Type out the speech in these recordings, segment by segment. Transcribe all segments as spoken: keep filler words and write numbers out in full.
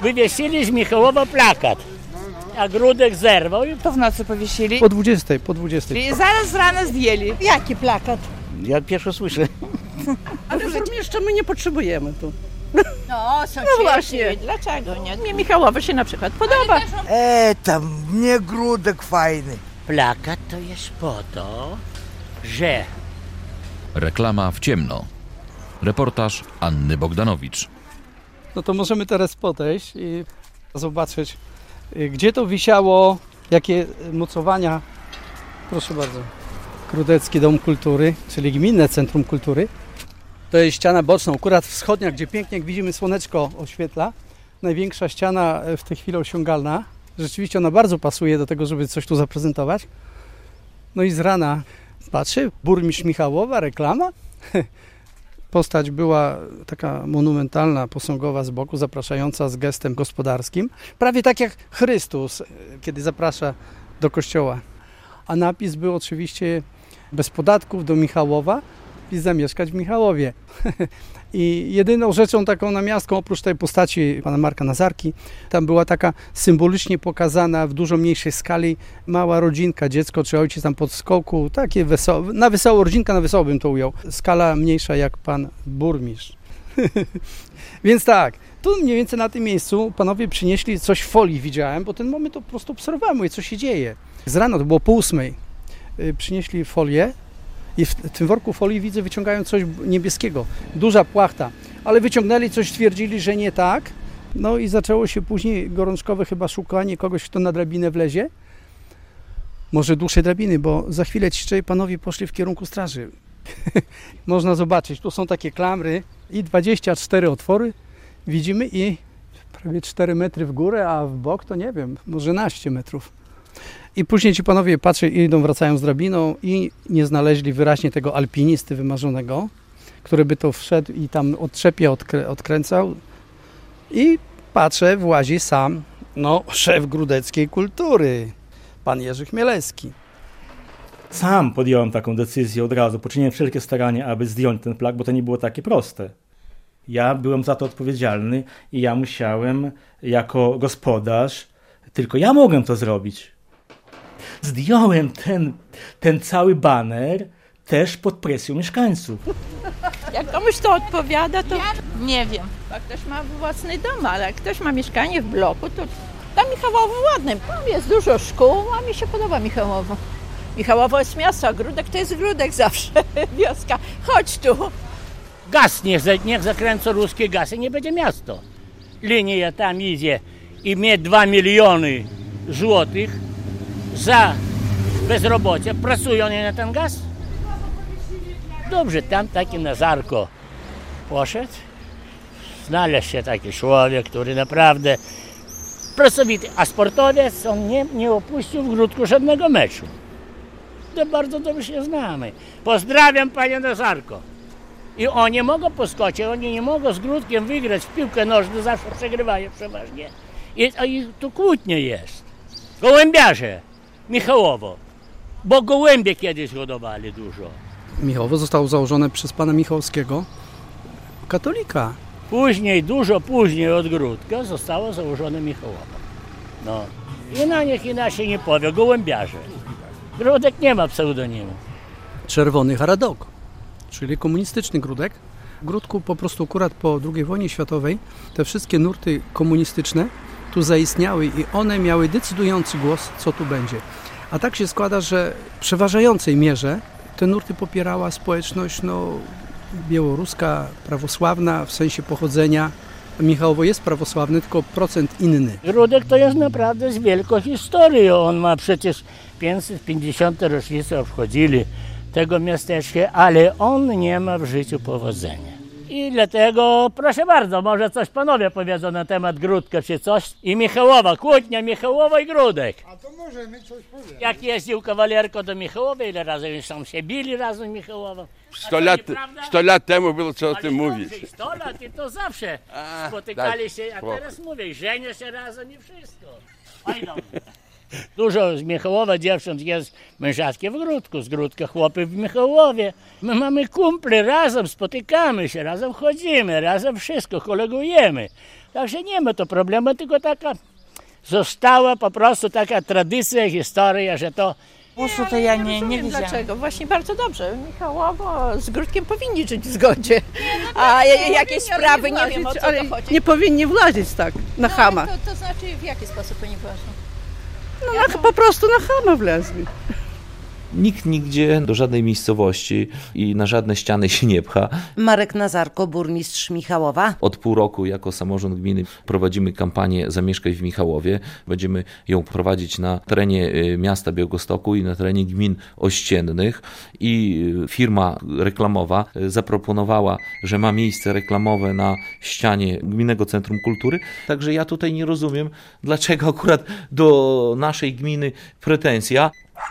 wywiesili z Michałowa plakat, a Grudek zerwał. I to w nocy powiesili? Po dwudziestej, po dwudziestej. I zaraz rano zdjęli. Jaki plakat? Ja pierwszy słyszę. Ale burmistrza my nie potrzebujemy tu. No, są no właśnie. Dlaczego nie? Mnie Michałowo się na przykład podoba. E, tam mnie Grudek fajny. Plakat to jest po to, że... Reklama w ciemno. Reportaż Anny Bogdanowicz. No to możemy teraz podejść i zobaczyć, gdzie to wisiało, jakie mocowania. Proszę bardzo. Grudecki Dom Kultury, czyli Gminne Centrum Kultury. To jest ściana boczna, akurat wschodnia, gdzie pięknie, jak widzimy, słoneczko oświetla. Największa ściana w tej chwili osiągalna. Rzeczywiście ona bardzo pasuje do tego, żeby coś tu zaprezentować. No i z rana patrzę, burmistrz Michałowa, reklama. Postać była taka monumentalna, posągowa z boku, zapraszająca z gestem gospodarskim. Prawie tak jak Chrystus, kiedy zaprasza do kościoła. A napis był oczywiście bez podatków do Michałowa i zamieszkać w Michałowie. I jedyną rzeczą taką namiastką, oprócz tej postaci pana Marka Nazarki, tam była taka symbolicznie pokazana w dużo mniejszej skali mała rodzinka, dziecko czy ojciec tam pod skoku, takie wesołe, na wesoło, rodzinka na wesoło bym to ujął. Skala mniejsza jak pan burmistrz. Więc tak, tu mniej więcej na tym miejscu panowie przynieśli coś w folii, widziałem, bo ten moment to po prostu obserwowałem, mówię, co się dzieje. Z rana, to było pół ósmej, przynieśli folię. I w tym worku folii widzę, wyciągają coś niebieskiego. Duża płachta. Ale wyciągnęli coś, stwierdzili, że nie tak. No i zaczęło się później gorączkowe chyba szukanie kogoś, kto na drabinę wlezie. Może dłuższe drabiny, bo za chwilę ci trzej panowie poszli w kierunku straży. Można zobaczyć, tu są takie klamry i dwadzieścia cztery otwory. Widzimy i prawie cztery metry w górę, a w bok to nie wiem, może jedenaście metrów. I później ci panowie patrzą, idą, wracają z drabiną i nie znaleźli wyraźnie tego alpinisty wymarzonego, który by to wszedł i tam od trzepie odkrę- odkręcał. I patrzę, włazi sam, no, szef grudeckiej kultury, pan Jerzy Chmielewski. Sam podjąłem taką decyzję od razu, poczyniłem wszelkie starania, aby zdjąć ten flag, bo to nie było takie proste. Ja byłem za to odpowiedzialny i ja musiałem jako gospodarz, tylko ja mogłem to zrobić. Zdjąłem ten, ten cały baner też pod presją mieszkańców. Jak komuś to odpowiada, to nie wiem. Jak ktoś ma własny dom, ale jak ktoś ma mieszkanie w bloku, to tam Michałowo ładne. Tam jest dużo szkół, a mi się podoba Michałowo. Michałowo jest miasto, a Grudek to jest Grudek zawsze. Wioska. Chodź tu. Gaz niech, niech zakręcą ruskie gazy, nie będzie miasto. Linia tam idzie i mieć dwa miliony złotych za bezrobocie, pracują oni na ten gaz? Dobrze, tam taki Nazarko poszedł, znalazł się taki człowiek, który naprawdę pracowity, a sportowiec, on nie, nie opuścił w Grudku żadnego meczu. To bardzo dobrze się znamy. Pozdrawiam panie Nazarko. I oni mogą poskoczyć, oni nie mogą z Grudkiem wygrać w piłkę nożną, zawsze przegrywają przeważnie. I, a ich tu kłótnia jest. Gołębiarze. Michałowo, bo gołębie kiedyś hodowali dużo. Michałowo zostało założone przez pana Michałowskiego, katolika. Później, dużo później od Grudka zostało założone Michałowo. No. I na nich inaczej nie powie, gołębiarze. Grudek nie ma pseudonimu. Czerwony Haradok, czyli komunistyczny Grudek. W Grudku po prostu akurat po drugiej wojnie światowej te wszystkie nurty komunistyczne tu zaistniały i one miały decydujący głos, co tu będzie. A tak się składa, że w przeważającej mierze te nurty popierała społeczność no, białoruska, prawosławna w sensie pochodzenia. Michałowo jest prawosławny, tylko procent inny. Grudek to jest naprawdę z wielką historią. On ma przecież pięćset pięćdziesiątą rocznicę obchodzili tego miasteczka, ale on nie ma w życiu powodzenia. I dlatego, proszę bardzo, może coś panowie powiedzą na temat Grudka czy coś. I Michałowa, kłótnia Michałowa i Grudek. A to możemy coś powiedzieć. Jak jeździł kawalerko do Michałowa, ile razy już tam się bili razem z Michałowem. sto lat, sto lat temu było co o tym mówić. sto lat i to zawsze a, spotykali daj, się, a spoko. Teraz mówię, żenią się razem i wszystko. Oj, Dużo z Michałowa dziewcząt jest mężatkie w Gródku, z Gródka chłopy w Michałowie. My mamy kumple, razem spotykamy się, razem chodzimy, razem wszystko kolegujemy. Także nie ma to problemu, tylko taka została po prostu taka tradycja, historia, że to... Głosu to ja nie, nie widziałam. Dlaczego? Właśnie bardzo dobrze. Michałowo z Gródkiem powinni żyć w zgodzie. A jakieś sprawy, nie wiem, o co to chodzi. Nie powinni włazić tak na chama. To, to znaczy w jaki sposób oni włażą? No, na, po prostu na chama wlezli. Nikt nigdzie do żadnej miejscowości i na żadne ściany się nie pcha. Marek Nazarko, burmistrz Michałowa. Od pół roku jako samorząd gminy prowadzimy kampanię Zamieszkaj w Michałowie. Będziemy ją prowadzić na terenie miasta Białegostoku i na terenie gmin ościennych. I firma reklamowa zaproponowała, że ma miejsce reklamowe na ścianie Gminnego Centrum Kultury. Także ja tutaj nie rozumiem, dlaczego akurat do naszej gminy pretensja.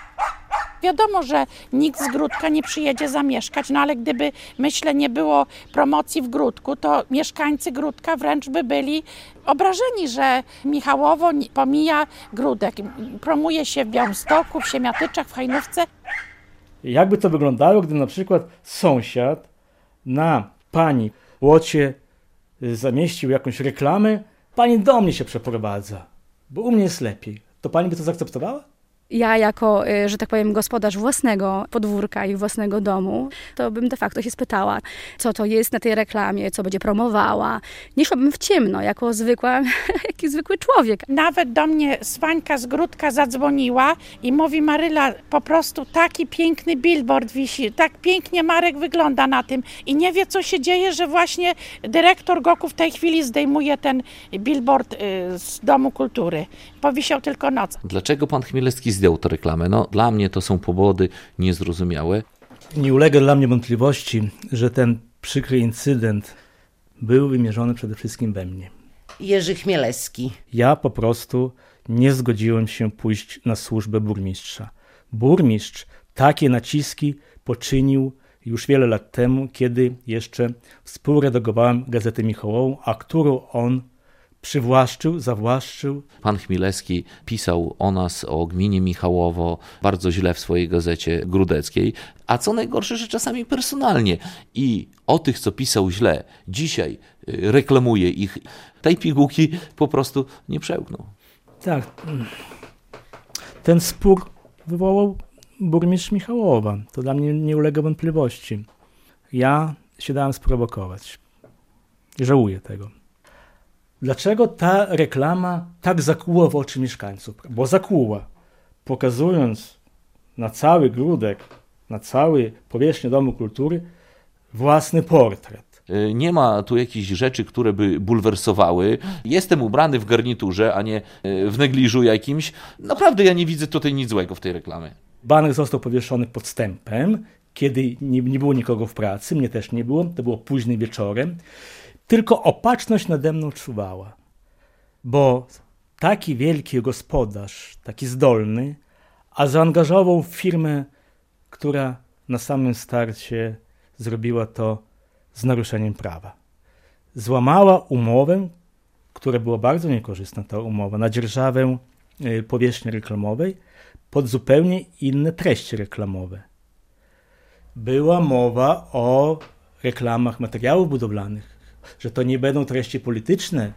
Wiadomo, że nikt z Gródka nie przyjedzie zamieszkać, no ale gdyby, myślę, nie było promocji w Gródku, to mieszkańcy Gródka wręcz by byli obrażeni, że Michałowo pomija Gródek. Promuje się w Białymstoku, w Siemiatyczach, w Hajnówce. Jakby to wyglądało, gdy na przykład sąsiad na pani płocie zamieścił jakąś reklamę, pani do mnie się przeprowadza, bo u mnie jest lepiej. To pani by to zaakceptowała? Ja jako, że tak powiem, gospodarz własnego podwórka i własnego domu, to bym de facto się spytała, co to jest na tej reklamie, co będzie promowała. Nie szłabym w ciemno, jako zwykła, jaki zwykły człowiek. Nawet do mnie Swańka z Gródka zadzwoniła i mówi: Maryla, po prostu taki piękny billboard wisi, tak pięknie Marek wygląda na tym i nie wie, co się dzieje, że właśnie dyrektor Goku w tej chwili zdejmuje ten billboard z Domu Kultury. Powisiał tylko noc. Dlaczego pan Chmielewski zdjął tę reklamę? No, dla mnie to są powody niezrozumiałe. Nie ulega dla mnie wątpliwości, że ten przykry incydent był wymierzony przede wszystkim we mnie. Jerzy Chmielewski. Ja po prostu nie zgodziłem się pójść na służbę burmistrza. Burmistrz takie naciski poczynił już wiele lat temu, kiedy jeszcze współredagowałem Gazetę Michałową, a którą on przywłaszczył, zawłaszczył. Pan Chmielewski pisał o nas, o gminie Michałowo, bardzo źle w swojej gazecie grudeckiej, a co najgorsze, że czasami personalnie. I o tych, co pisał źle, dzisiaj reklamuje ich. Tej pigułki po prostu nie przełknął. Tak. Ten spór wywołał burmistrz Michałowa. To dla mnie nie ulega wątpliwości. Ja się dałem sprowokować. I żałuję tego. Dlaczego ta reklama tak zakłuła w oczy mieszkańców? Bo zakłuła, pokazując na cały Gródek, na całej powierzchni Domu Kultury własny portret. Nie ma tu jakichś rzeczy, które by bulwersowały. Jestem ubrany w garniturze, a nie w negliżu jakimś. Naprawdę ja nie widzę tutaj nic złego w tej reklamie. Baner został powieszony podstępem, kiedy nie, nie było nikogo w pracy, mnie też nie było, to było późnym wieczorem. Tylko opatrzność nade mną czuwała, bo taki wielki gospodarz, taki zdolny, a zaangażował firmę, która na samym starcie zrobiła to z naruszeniem prawa. Złamała umowę, która była bardzo niekorzystna, ta umowa, na dzierżawę powierzchni reklamowej pod zupełnie inne treści reklamowe. Była mowa o reklamach materiałów budowlanych, że to nie będą treści polityczne.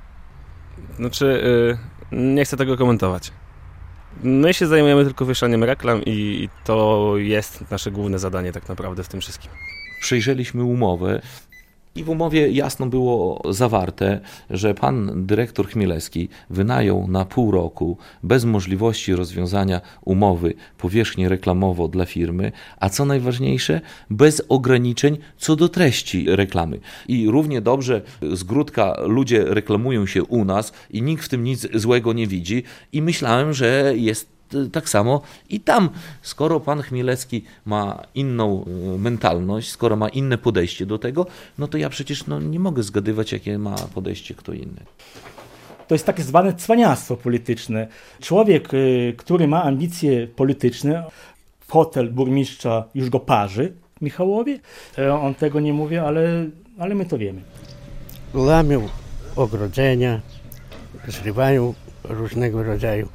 Znaczy, yy, nie chcę tego komentować. My się zajmujemy tylko wieszaniem reklam i to jest nasze główne zadanie tak naprawdę w tym wszystkim. Przejrzeliśmy umowę i w umowie jasno było zawarte, że pan dyrektor Chmielewski wynajął na pół roku bez możliwości rozwiązania umowy powierzchnię reklamową dla firmy, a co najważniejsze, bez ograniczeń co do treści reklamy. I równie dobrze z Gródka ludzie reklamują się u nas i nikt w tym nic złego nie widzi i myślałem, że jest tak samo i tam, skoro pan Chmielewski ma inną mentalność, skoro ma inne podejście do tego, no to ja przecież no, nie mogę zgadywać, jakie ma podejście kto inny. To jest takie zwane cwaniactwo polityczne. Człowiek, który ma ambicje polityczne, fotel burmistrza już go parzy w Michałowie. On tego nie mówi, ale, ale my to wiemy. Łamią ogrodzenia, zrywają różnego rodzaju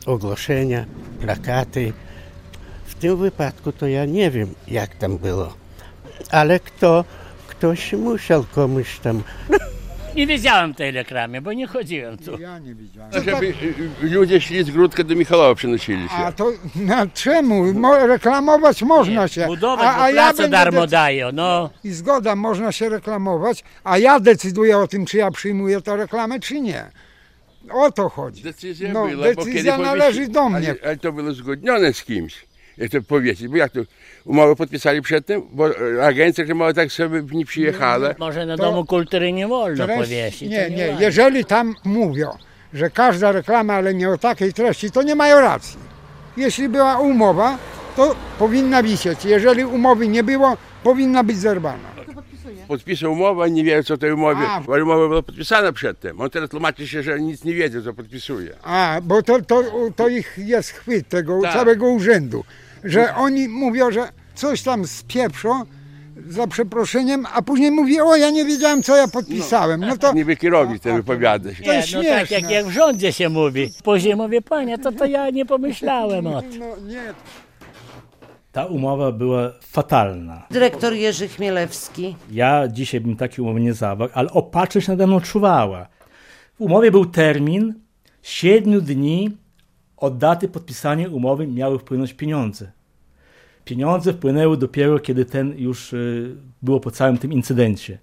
ogłoszenia, plakaty. W tym wypadku to ja nie wiem, jak tam było, ale kto, ktoś musiał komuś tam... Nie widziałem tej reklamy, bo nie chodziłem tu. Ja nie widziałem. Żeby ludzie szli z Gródka do Michalowa, przenosili się. A to na czemu? Mo, reklamować można Nie, się. budować, a, bo a ja pracę darmo dec- dają, no. I zgoda, można się reklamować, a ja decyduję o tym, czy ja przyjmuję tę reklamę, czy nie. O to chodzi. Decyzja no, była, decyzja bo należy powiesi... do mnie. Ale, ale to było uzgodnione z kimś, jak to powiedzieć, bo jak to umowę podpisali przedtem, bo agencja reklamowa tak sobie nie przyjechała. Może na To Domu Kultury nie wolno treść- powiesić. Nie, to nie, ładnie. jeżeli tam mówią, że każda reklama, ale nie o takiej treści, to nie mają racji. Jeśli była umowa, to powinna wisieć. Jeżeli umowy nie było, powinna być zerwana. Podpisał umowę, nie wie co tej umowie, A. bo umowa była podpisana przedtem. On teraz tłumaczy się, że nic nie wiedział, co podpisuje. A, bo to, to, to ich jest chwyt tego Tak. całego urzędu, że oni mówią, że coś tam spieprzą, za przeproszeniem, a później mówi, o ja nie wiedziałem, co ja podpisałem. No to Niby kierownik ten wypowiada się. to jest Nie, no tak jak, śmieszne. jak w rządzie się mówi. Później mówię, panie, to, to ja nie pomyślałem o tym. No nie. Ta umowa była fatalna. Dyrektor Jerzy Chmielewski. Ja dzisiaj bym takiej umowy nie zawarł, ale opatrzność nade mną czuwała. W umowie był termin siedmiu dni od daty podpisania umowy miały wpłynąć pieniądze. Pieniądze wpłynęły dopiero, kiedy ten już y, było po całym tym incydencie.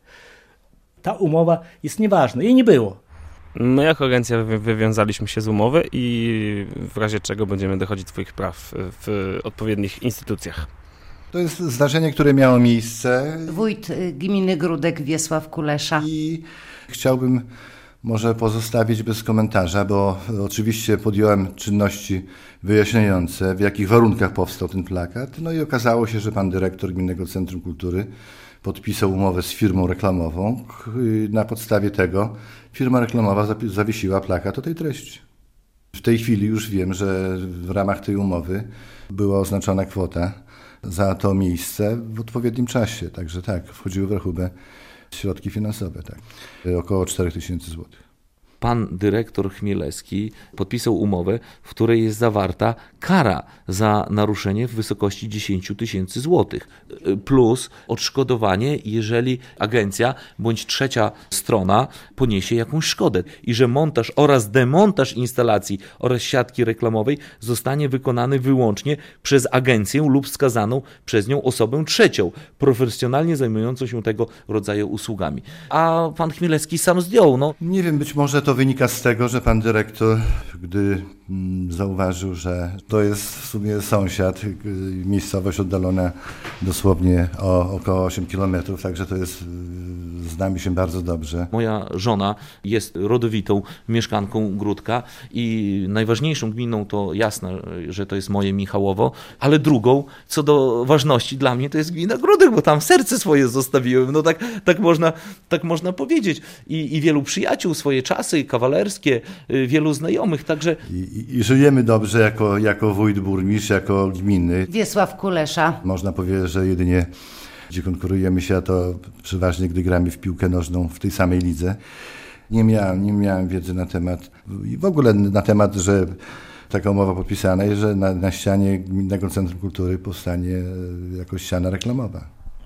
Ta umowa jest nieważna, jej nie było. My jako agencja wy- wywiązaliśmy się z umowy i w razie czego będziemy dochodzić swoich praw w odpowiednich instytucjach. To jest zdarzenie, które miało miejsce. Wójt y, gminy Gródek Wiesław Kulesza. I chciałbym może pozostawić bez komentarza, bo oczywiście podjąłem czynności wyjaśniające, w jakich warunkach powstał ten plakat. No i okazało się, że pan dyrektor Gminnego Centrum Kultury podpisał umowę z firmą reklamową. Na podstawie tego firma reklamowa zawiesiła plakat o tej treści. W tej chwili już wiem, że w ramach tej umowy była oznaczona kwota za to miejsce w odpowiednim czasie. Także tak, wchodziły w rachubę środki finansowe, tak. Około cztery tysiące złotych. Pan dyrektor Chmielewski podpisał umowę, w której jest zawarta kara za naruszenie w wysokości dziesięć tysięcy złotych plus odszkodowanie, jeżeli agencja bądź trzecia strona poniesie jakąś szkodę i że montaż oraz demontaż instalacji oraz siatki reklamowej zostanie wykonany wyłącznie przez agencję lub wskazaną przez nią osobę trzecią, profesjonalnie zajmującą się tego rodzaju usługami. A pan Chmielewski sam zdjął. No. Nie wiem, być może to wynika z tego, że pan dyrektor, gdy mm, zauważył, że to jest w sumie sąsiad, y, miejscowość oddalona dosłownie o około osiem kilometrów, także to jest, y, znamy się bardzo dobrze. Moja żona jest rodowitą mieszkanką Gródka i najważniejszą gminą to jasne, że to jest moje Michałowo, ale drugą, co do ważności dla mnie, to jest gmina Gródek, bo tam serce swoje zostawiłem, no tak, tak, można, tak można powiedzieć. I, i wielu przyjaciół, swoje czasy kawalerskie, wielu znajomych, także... I, i, i żyjemy dobrze jako, jako wójt, burmistrz, jako gminy. Wiesław Kulesza. Można powiedzieć, że jedynie gdzie konkurujemy się, a to przeważnie gdy gramy w piłkę nożną w tej samej lidze. Nie miałem, nie miałem wiedzy na temat, i w ogóle na temat, że taka umowa podpisana i że na, na ścianie Gminnego Centrum Kultury powstanie jakoś ściana reklamowa.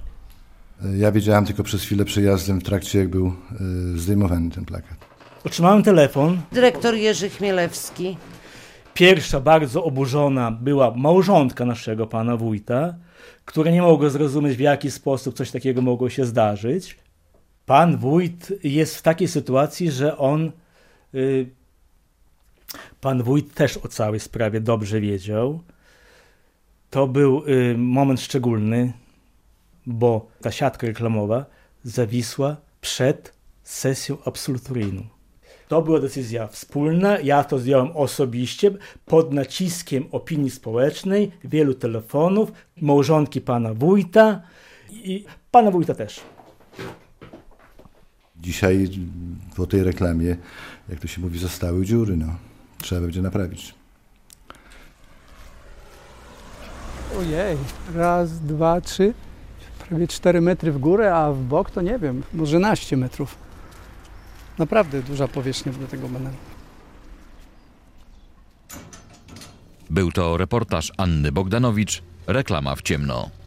Ja wiedziałem tylko przez chwilę przejazdem w trakcie, jak był zdejmowany ten plakat. Otrzymałem telefon. Dyrektor Jerzy Chmielewski. Pierwsza bardzo oburzona była małżonka naszego pana wójta, która nie mogła zrozumieć, w jaki sposób coś takiego mogło się zdarzyć. Pan wójt jest w takiej sytuacji, że on... Y, pan wójt też o całej sprawie dobrze wiedział. To był y, moment szczególny, bo ta siatka reklamowa zawisła przed sesją absolutoryjną. To była decyzja wspólna, ja to zdjąłem osobiście, pod naciskiem opinii społecznej, wielu telefonów, małżonki pana wójta i pana wójta też. Dzisiaj po tej reklamie, jak to się mówi, zostały dziury, no. Trzeba będzie naprawić. Ojej, raz, dwa, trzy, prawie cztery metry w górę, a w bok to nie wiem, może naście metrów. Naprawdę duża powierzchnia do tego banana. Był to reportaż Anny Bogdanowicz, Reklama w ciemno.